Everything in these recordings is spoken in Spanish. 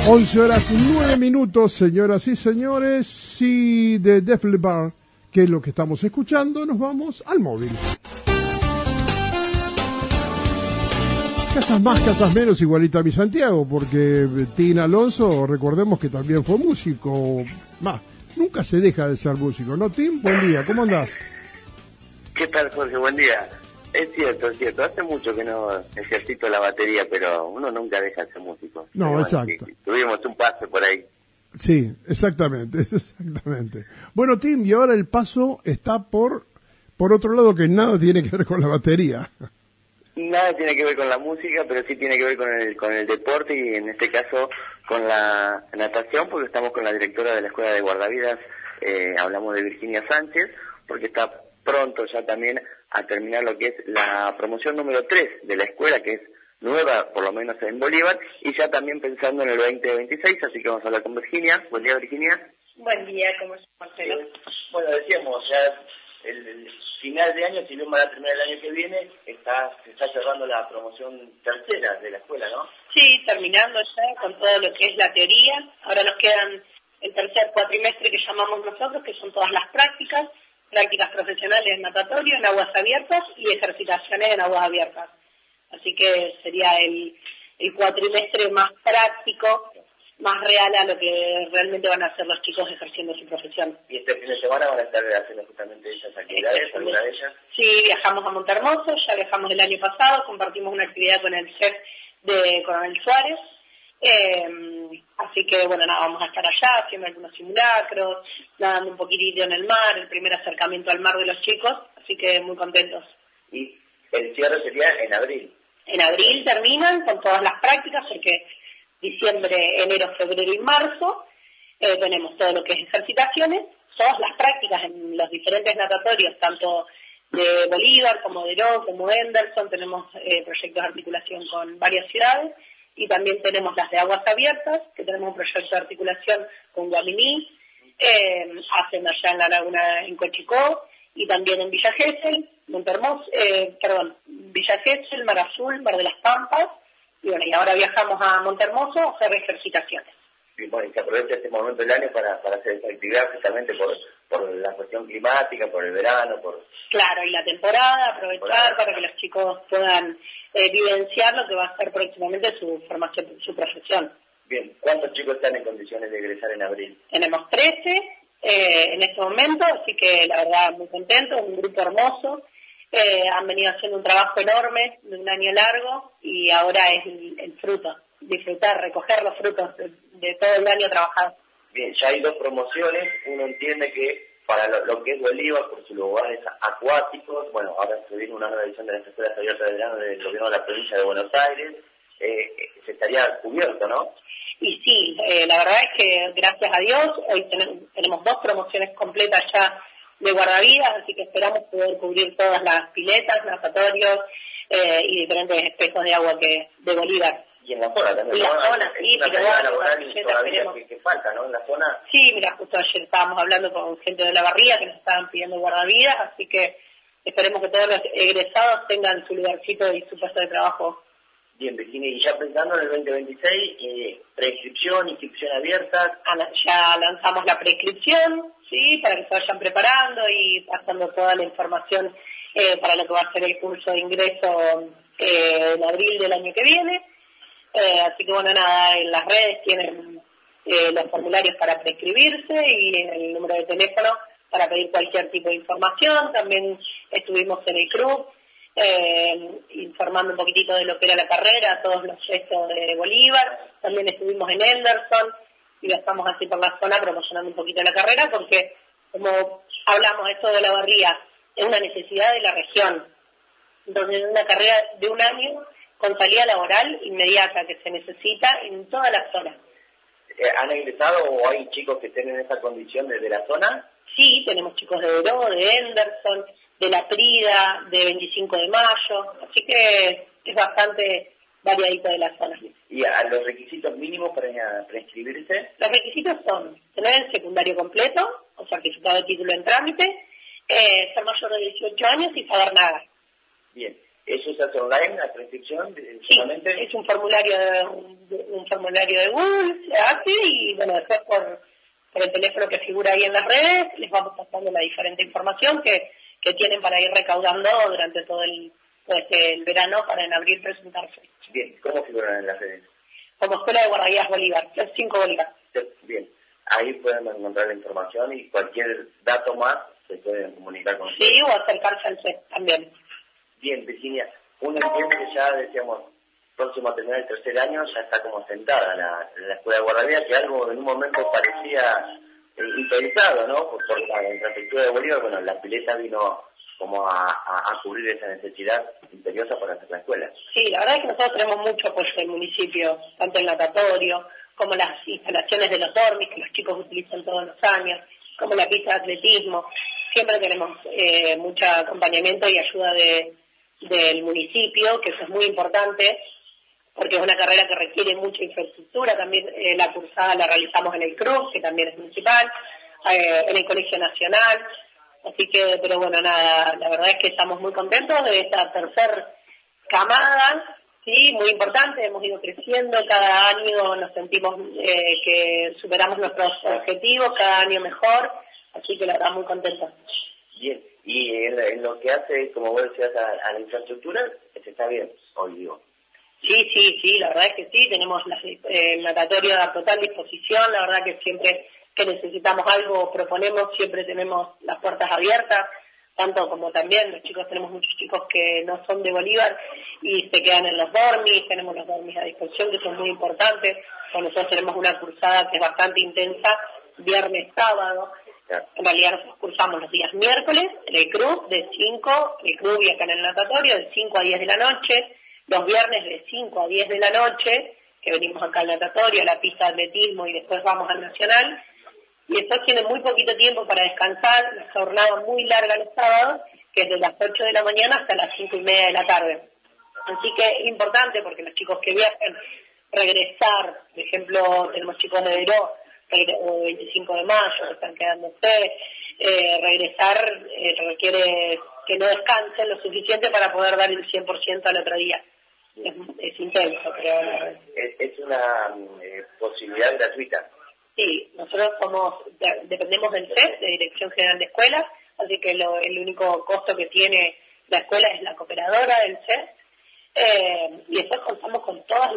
11:09, señoras y señores, y de Def Leppard, que es lo que estamos escuchando, nos vamos al móvil. Casas más, casas menos, igualita a mi Santiago, porque Tim Alonso, recordemos que también fue músico, nunca se deja de ser músico, ¿no, Tim? Buen día, ¿cómo andás? ¿Qué tal, Jorge? Buen día. Es cierto, hace mucho que no ejercito la batería, pero uno nunca deja de ser músico. No, bueno, exacto. Sí, tuvimos un pase por ahí. Sí, exactamente. Bueno, Tim, y ahora el paso está por otro lado que nada tiene que ver con la batería. Nada tiene que ver con la música, pero sí tiene que ver con el deporte y en este caso con la natación, porque estamos con la directora de la Escuela de Guardavidas, hablamos de Virginia Sánchez, porque está pronto ya también a terminar lo que es la promoción número 3 de la escuela, que es nueva, por lo menos en Bolívar, y ya también pensando en el 2026, así que vamos a hablar con Virginia. Buen día, Virginia. Buen día, ¿cómo estás? Bueno, decíamos, ya el final de año, si bien va a terminar el año que viene, se está cerrando la promoción tercera de la escuela, ¿no? Sí, terminando ya con todo lo que es la teoría. Ahora nos quedan el tercer cuatrimestre que llamamos nosotros, que son todas las prácticas profesionales en natatorio, en aguas abiertas y ejercitaciones en aguas abiertas. Así que sería el cuatrimestre más práctico, más real a lo que realmente van a hacer los chicos ejerciendo su profesión. ¿Y este fin de semana van a estar haciendo justamente esas actividades, alguna de ellas? Sí, viajamos a Montermoso, ya viajamos el año pasado, compartimos una actividad con el chef de Coronel Suárez. Así que, bueno, vamos a estar allá haciendo algunos simulacros, nadando un poquitito en el mar, el primer acercamiento al mar de los chicos, así que muy contentos. ¿Y el cierre sería en abril? En abril terminan con todas las prácticas, porque diciembre, enero, febrero y marzo tenemos todo lo que es ejercitaciones, todas las prácticas en los diferentes natatorios, tanto de Bolívar como de Herón, como de Henderson, tenemos proyectos de articulación con varias ciudades, y también tenemos las de aguas abiertas, que tenemos un proyecto de articulación con Guaminí, hacen allá en la laguna en Cochicó, y también en Villa Gesell, Villa Gesell, Mar Azul, Mar de las Pampas, y bueno, y ahora viajamos a Montermoso a hacer ejercitaciones. Y bueno, y se aprovecha este momento del año para hacer esta actividad, justamente por la cuestión climática, por el verano, Claro, y la temporada, aprovechar para que los chicos puedan vivenciar lo que va a ser próximamente su formación, su profesión. Bien, ¿cuántos chicos están en condiciones de egresar en abril? Tenemos 13 en este momento, así que la verdad muy contentos, un grupo hermoso. Han venido haciendo un trabajo enorme de un año largo y ahora es el fruto, disfrutar, recoger los frutos de todo el año trabajado. Bien, ya hay 2 promociones, uno entiende que para lo que es Bolívar, por sus lugares acuáticos, bueno, ahora se viene una nueva edición de las escuelas abiertas de verano del gobierno de la provincia de Buenos Aires, se estaría cubierto, ¿no? Y sí, la verdad es que gracias a Dios, hoy tenemos 2 promociones completas ya de guardavidas, así que esperamos poder cubrir todas las piletas, natatorios y diferentes espejos de agua de Bolívar. Y en la zona también. Y la zona, sí, pero bueno, que falta, ¿no? En la zona. Sí, mira, justo ayer estábamos hablando con gente de la barría que nos estaban pidiendo guardavidas, así que esperemos que todos los egresados tengan su lugarcito y su puesto de trabajo. Bien, Virginia, y ya pensando en el 2026, preinscripción, inscripción abierta. Ya lanzamos la preinscripción, sí, para que se vayan preparando y pasando toda la información para lo que va a ser el curso de ingreso en abril del año que viene. Así que bueno, en las redes tienen los formularios para prescribirse y el número de teléfono para pedir cualquier tipo de información. También estuvimos en el club informando un poquitito de lo que era la carrera, todos los gestos de Bolívar. También estuvimos en Henderson y ya estamos así por la zona promocionando un poquito la carrera porque, como hablamos, esto de la barría es una necesidad de la región. Entonces, es una carrera de un año con salida laboral inmediata que se necesita en toda la zona. ¿Han ingresado o hay chicos que estén en esa condición desde la zona? Sí, tenemos chicos de Veró, de Henderson, de La Prida, de 25 de Mayo, así que es bastante variadito de la zona. ¿Y a los requisitos mínimos para inscribirse? Los requisitos son tener el secundario completo, o certificado de título en trámite, ser mayor de 18 años y saber nadar. Bien. ¿Eso se hace online, la prescripción? Sí, es un formulario de Google, se hace y bueno, después por el teléfono que figura ahí en las redes les vamos pasando la diferente información que tienen para ir recaudando durante todo el verano para en abril presentarse. Bien, ¿cómo figuran en las redes? Como Escuela de Guardavidas Bolívar, es 5 Bolívar. Bien, ahí pueden encontrar la información y cualquier dato más se pueden comunicar con ustedes. Sí, o acercarse al CEP también. Bien, Virginia, uno entiende que ya, decíamos, próximo a terminar el tercer año, ya está como sentada la Escuela de Guardavidas, que algo en un momento parecía impensado, ¿no? Por la infraestructura de Bolívar, bueno, la pileta vino como a cubrir esa necesidad imperiosa para hacer la escuela. Sí, la verdad es que nosotros tenemos mucho apoyo del municipio, tanto el natatorio, como las instalaciones de los dormis, que los chicos utilizan todos los años, como la pista de atletismo. Siempre tenemos mucho acompañamiento y ayuda del municipio, que eso es muy importante, porque es una carrera que requiere mucha infraestructura. También la cursada la realizamos en el CRUB, que también es municipal, en el Colegio Nacional. Así que, pero bueno, nada, la verdad es que estamos muy contentos de esta tercer camada, sí, muy importante, hemos ido creciendo, cada año nos sentimos que superamos nuestros objetivos, cada año mejor, así que la verdad muy contentos. Bien, y en lo que hace, como vos decías, a la infraestructura, está bien, hoy digo. Sí, la verdad es que sí, tenemos el natatorio a total disposición, la verdad que siempre que necesitamos algo, proponemos, siempre tenemos las puertas abiertas, tanto como también los chicos, tenemos muchos chicos que no son de Bolívar y se quedan en los dormis, tenemos los dormis a disposición que son muy importantes, nosotros tenemos una cursada que es bastante intensa, viernes, sábado, en realidad nosotros cursamos los días miércoles, en el CRUB de 5, el CRUB y acá en el natatorio de 5 a 10 de la noche, los viernes de 5 a 10 de la noche, que venimos acá al natatorio, a la pista de atletismo y después vamos al nacional, y después tienen muy poquito tiempo para descansar, una jornada muy larga los sábados, que es de las 8 de la mañana hasta las 5:30 de la tarde. Así que es importante porque los chicos que viajan, regresar, por ejemplo, tenemos chicos de Veró, o 25 de mayo, que están quedándose, regresar requiere que no descansen lo suficiente para poder dar el 100% al otro día. Es intenso, pero... Es una posibilidad gratuita. Sí, nosotros dependemos del CEP, de Dirección General de Escuelas, así que el único costo que tiene la escuela es la cooperadora del CEP, y después contamos con todas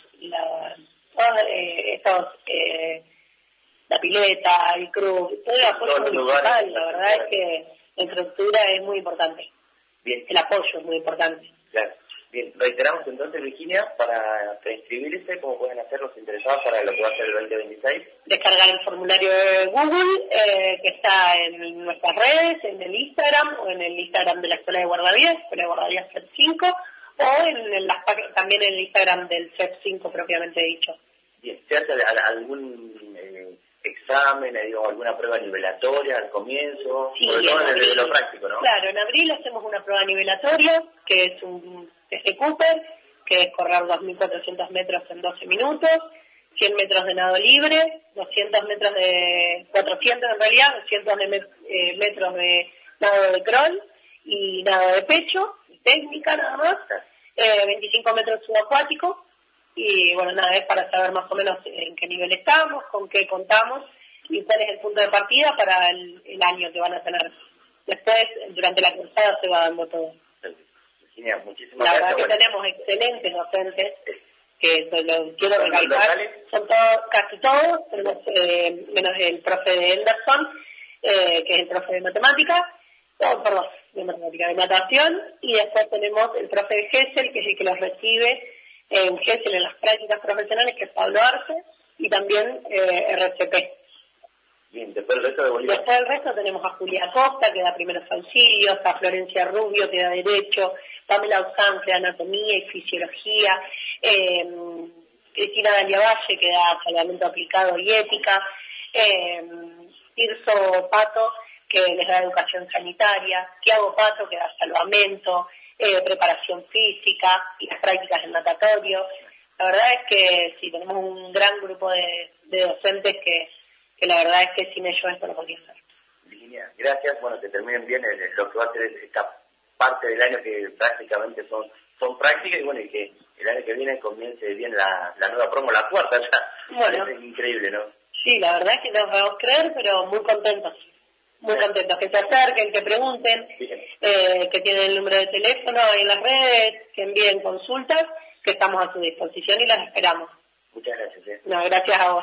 la pileta, el CRUB, todo el apoyo municipal, la verdad es que la infraestructura es muy importante. Bien. El apoyo es muy importante. Claro. Bien, reiteramos entonces, Virginia, para inscribirse, ¿cómo pueden hacer los interesados para lo que va a ser el 2026? Descargar el formulario de Google, que está en nuestras redes, en el Instagram, o en el Instagram de la Escuela de Guardavidas, Escuela de Guardavidas CEP 5, o también en el Instagram del CEP 5 propiamente dicho. Bien, ¿se hace algún examen, alguna prueba nivelatoria al comienzo? Sí, sobre todo desde lo práctico, ¿no? Claro, en abril hacemos una prueba nivelatoria, que es un TC Cooper, que es correr 2.400 metros en 12 minutos, 100 metros de nado libre, 400 en realidad, 200 metros de nado de crawl y nado de pecho, técnica nada más, 25 metros subacuático, y bueno, nada, es para saber más o menos en qué nivel estamos, con qué contamos y cuál es el punto de partida para el año que van a tener. Después, durante la cursada se va dando todo. Virginia, muchísimas la gracias. verdad que tenemos excelentes docentes, que lo quiero recalcar, son todos, casi todos, tenemos menos el profe de Henderson, que es el profe de matemática, de natación, y después tenemos el profe de Gesell, que es el que los recibe en Gesell en las prácticas profesionales, que es Pablo Arce, y también RCP. Bien, después el resto de Bolívar. Después del resto tenemos a Julia Costa, que da primeros auxilios, a Florencia Rubio, que da Derecho, Pamela Usán, que da Anatomía y Fisiología, Cristina Dalia Valle, que da Salvamento Aplicado y Ética, Tirso Pato, que les da Educación Sanitaria, Tiago Pato, que da Salvamento, Preparación Física y las prácticas en natatorio. La verdad es que sí, tenemos un gran grupo de docentes que la verdad es que sin ellos esto no podría ser. Virginia, gracias. Bueno, que terminen bien lo que va a ser esta parte del año que prácticamente son prácticas, y bueno, y que el año que viene comience bien la nueva promo, la cuarta ya. Bueno. Es increíble, ¿no? Sí, la verdad es que no podemos creer, pero muy contentos. Muy contentos, que se acerquen, que pregunten, que tienen el número de teléfono ahí en las redes, que envíen consultas, que estamos a su disposición y las esperamos. Muchas gracias. No, gracias a vos.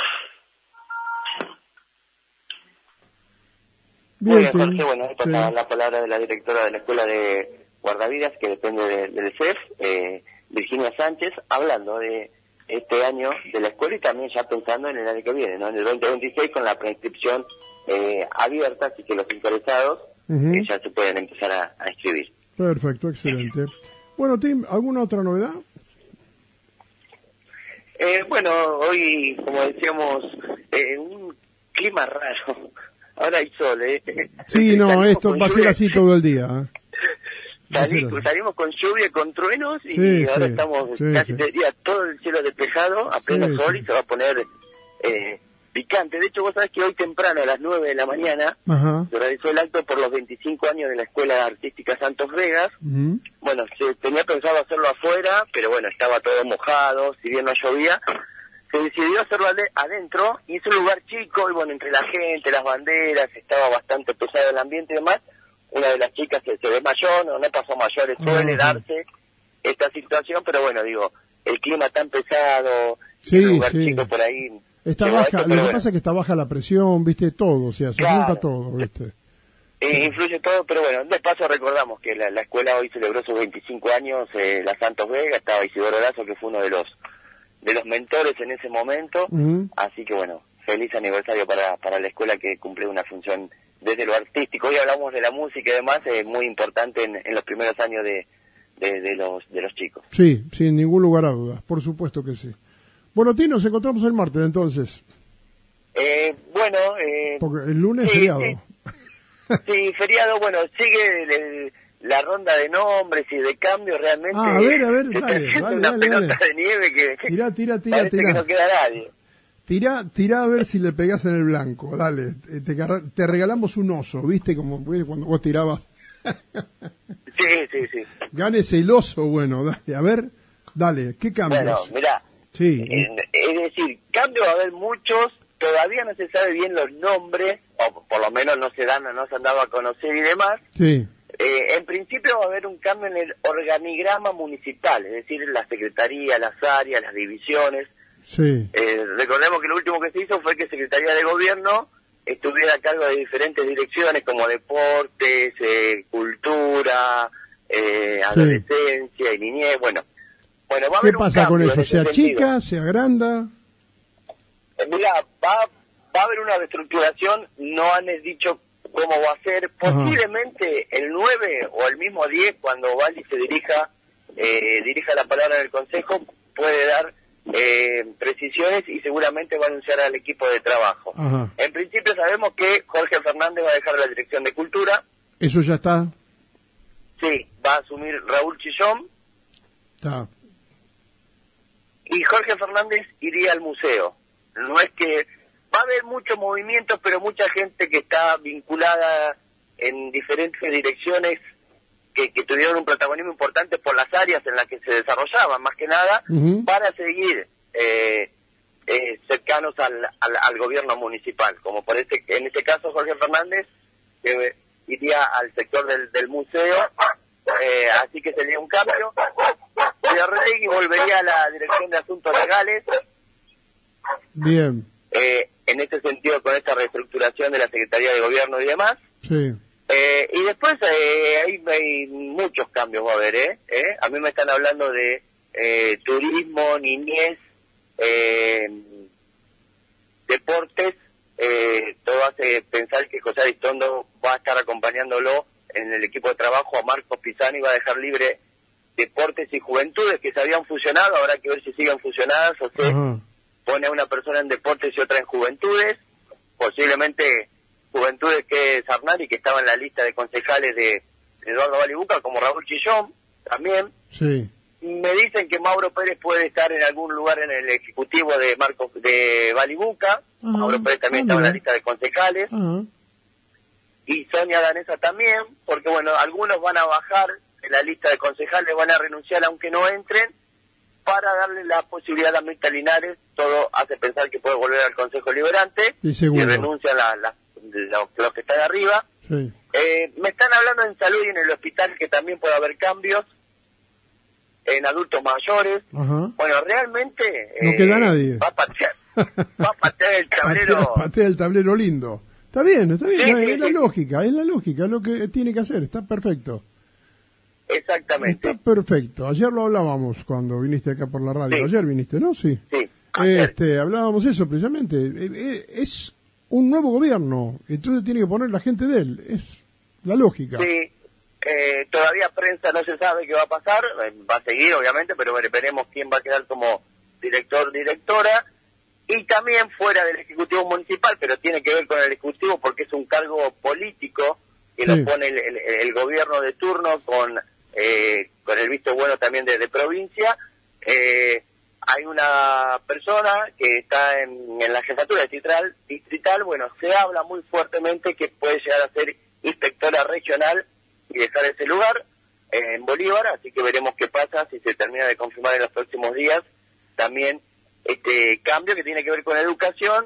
Bien, Muy bien, Jorge, bueno, ahí pasa sí. la palabra de la directora de la Escuela de Guardavidas, que depende del CEF, Virginia Sánchez, hablando de este año de la escuela y también ya pensando en el año que viene, ¿no? En el 2026, con la preinscripción abierta, así que los interesados ya se pueden empezar a inscribir. Perfecto, excelente. Bueno, Tim, ¿alguna otra novedad? Bueno, hoy, como decíamos, un clima raro. Ahora hay sol, Sí, no, Salimos esto con va a ser lluvia. así todo el día. Va a ser así. Salimos con lluvia, con truenos, y Sí, ahora sí, estamos sí, casi sí. te diría todo el cielo despejado, a pleno Sí, sol, sí. y se va a poner picante. De hecho, vos sabés que hoy temprano, a las 9 de la mañana, Ajá. se realizó el acto por los 25 años de la Escuela Artística Santos Vegas. Ujú. Bueno, se tenía pensado hacerlo afuera, pero bueno, estaba todo mojado, si bien no llovía. Se decidió hacerlo adentro, y es un lugar chico, y bueno, entre la gente, las banderas, estaba bastante pesado el ambiente y demás. Una de las chicas se desmayó, no pasó mayores, suele darse esta situación, pero bueno, digo, el clima tan pesado, Sí, el lugar sí. chico por ahí. Está llevó a baja, esto, lo pero que bueno, pasa es que está baja la presión, viste, todo, o sea, se Claro. junta todo, viste. influye todo, pero bueno, de paso recordamos que la escuela hoy celebró sus 25 años, la Santos Vega, estaba Isidoro Lazo, que fue uno de los mentores en ese momento, Ujú. así que bueno, feliz aniversario para la escuela, que cumple una función desde lo artístico. Hoy hablamos de la música y demás, es muy importante en los primeros años de los chicos. Sí, sin ningún lugar a dudas, por supuesto que sí. Bueno, Tim, nos encontramos el martes entonces, Bueno, porque el lunes es sí, feriado. sí, feriado, bueno, sigue la ronda de nombres y de cambios, realmente. Ah, a ver, se está dale, haciendo dale, una dale, pelota dale. de nieve que Tira, parece que no queda nadie. Tirá a ver si le pegás en el blanco, dale. Te regalamos un oso, ¿viste? Como cuando vos tirabas. Sí. Ganes el oso, bueno, dale, a ver, dale, ¿qué cambios? Bueno, mirá, Sí, es decir, cambios va a haber muchos, todavía no se sabe bien los nombres, o por lo menos no se han dado a conocer y demás. sí, En principio va a haber un cambio en el organigrama municipal, es decir, la secretaría, las áreas, las divisiones. sí, Recordemos que lo último que se hizo fue que Secretaría de Gobierno estuviera a cargo de diferentes direcciones como deportes, cultura, adolescencia y niñez. Bueno, va a ¿Qué haber un pasa con cambio eso? en ¿Se ese sentido. achica, se agranda? Mirá, va a haber una reestructuración, no han dicho cómo va a ser, posiblemente el 9 o el mismo 10, cuando Valdi se dirija la palabra en el Consejo, puede dar precisiones y seguramente va a anunciar al equipo de trabajo. Ajá. En principio sabemos que Jorge Fernández va a dejar la dirección de Cultura, ¿Eso ya está? sí, va a asumir Raúl Chillón, Está. y Jorge Fernández iría al museo. No es que va a haber muchos movimientos, pero mucha gente que está vinculada en diferentes direcciones que tuvieron un protagonismo importante por las áreas en las que se desarrollaban, más que nada, Ujú. van a seguir cercanos al gobierno municipal, como en este caso Jorge Fernández, que iría al sector del museo, así que sería un cambio. Retegui volvería a la dirección de asuntos legales, Bien, en ese sentido, con esta reestructuración de la Secretaría de Gobierno y demás. sí. Y después hay muchos cambios, va a haber, A mí me están hablando de turismo, niñez, deportes. Todo hace pensar que José Aristondo va a estar acompañándolo en el equipo de trabajo a Marcos Pisani, va a dejar libre deportes y juventudes que se habían fusionado. Habrá que ver si siguen fusionadas o se Ajá. pone a una persona en deportes y otra en juventudes. Posiblemente Juventudes, que es Arnari, que estaba en la lista de concejales de Eduardo Balibuca, como Raúl Chillón también. Sí. Me dicen que Mauro Pérez puede estar en algún lugar en el ejecutivo de Balibuca. Mauro Pérez también estaba en la lista de concejales. Ajá. y Sonia Danesa también, porque bueno, algunos van a bajar de la lista de concejales, van a renunciar aunque no entren, para darle la posibilidad a Mirta Linares. Todo hace pensar que puede volver al Consejo Liberante, y renuncian los que están arriba. Sí. Me están hablando en salud y en el hospital que también puede haber cambios en adultos mayores. Ajá. Bueno, realmente no queda nadie. Va a patear el tablero. Patea el tablero lindo. Está bien, Sí, es la lógica, es lo que tiene que hacer, está perfecto. Exactamente. Está perfecto. Ayer lo hablábamos cuando viniste acá por la radio. Sí. Ayer viniste, ¿no? Sí. Sí. Hablábamos eso precisamente. Es un nuevo gobierno, entonces tiene que poner la gente de él. Es la lógica. Sí. Todavía prensa no se sabe qué va a pasar. Va a seguir, obviamente, pero veremos quién va a quedar como director, directora. Y también fuera del Ejecutivo Municipal, pero tiene que ver con el Ejecutivo porque es un cargo político que lo pone el gobierno de turno con el visto bueno también de provincia. Hay una persona que está en la jefatura distrital, bueno, se habla muy fuertemente que puede llegar a ser inspectora regional y dejar ese lugar en Bolívar, así que veremos qué pasa, si se termina de confirmar en los próximos días también este cambio que tiene que ver con educación,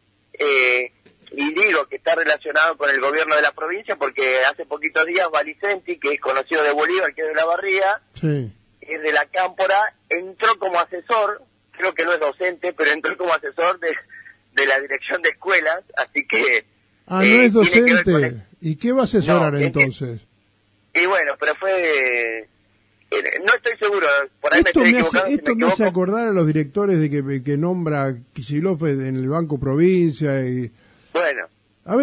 y digo que está relacionado con el gobierno de la provincia porque hace poquitos días Valicenti, que es conocido de Bolívar, que es de La Barría, sí, es de la Cámpora, entró como asesor, creo que no es docente, pero entró como asesor de la dirección de escuelas, así que... no es docente. ¿Y qué va a asesorar entonces? Y bueno, pero fue... no estoy seguro, por ahí esto me estoy equivocando. Esto me hace acordar a los directores de que nombra Kicillof en el Banco Provincia y... Bueno. A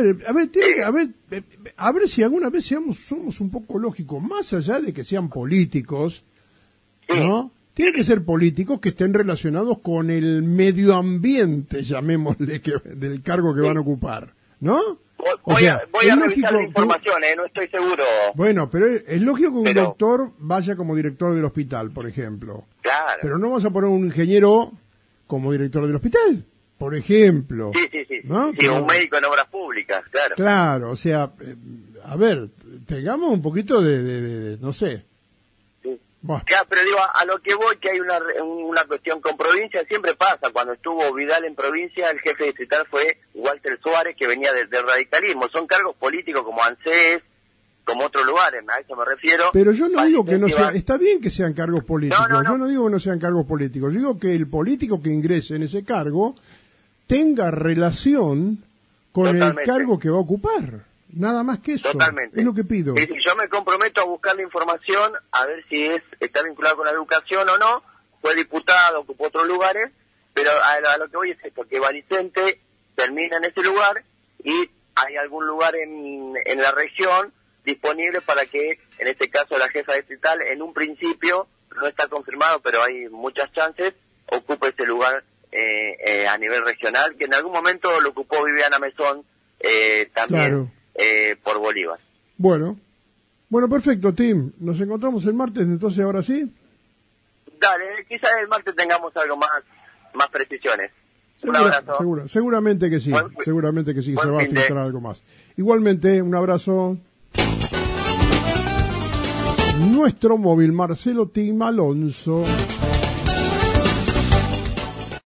ver si alguna vez somos un poco lógicos, más allá de que sean políticos, ¿no? Tienen que ser políticos que estén relacionados con el medio ambiente, llamémosle, del cargo que van a ocupar, ¿no? Voy a revisar la información, no estoy seguro. Bueno, pero es lógico que un doctor vaya como director del hospital, por ejemplo. Claro. Pero no vas a poner un ingeniero como director del hospital, por ejemplo. Sí. ¿No? Sí, un médico en obras públicas, claro. Claro, o sea, a ver, tengamos un poquito de no sé. Sí. Bueno. Claro, pero digo, a lo que voy, que hay una cuestión con provincia, siempre pasa. Cuando estuvo Vidal en provincia, el jefe distrital fue Walter Suárez, que venía del radicalismo. Son cargos políticos como ANSES, como otros lugares, a eso me refiero. Pero yo no digo que no sea, está bien que sean cargos políticos, no. Yo no digo que no sean cargos políticos, yo digo que el político que ingrese en ese cargo tenga relación con el cargo que va a ocupar. Nada más que eso. Totalmente. Es lo que pido. Sí, yo me comprometo a buscar la información, a ver si está vinculado con la educación o no. Fue diputado, ocupó otros lugares, pero a lo que voy es esto, que Valicente termina en ese lugar y hay algún lugar en la región disponible para que, en este caso, la jefa distrital, en un principio, no está confirmado, pero hay muchas chances, ocupe ese lugar a nivel regional, que en algún momento lo ocupó Viviana Mesón también. Claro. Por Bolívar. Bueno, perfecto, Tim. Nos encontramos el martes, entonces, ahora sí. Dale, quizás el martes tengamos algo más precisiones. Un abrazo. Seguramente que sí, seguramente que sí, se va a filtrar algo más. Igualmente, un abrazo. Nuestro móvil, Marcelo Tim Alonso.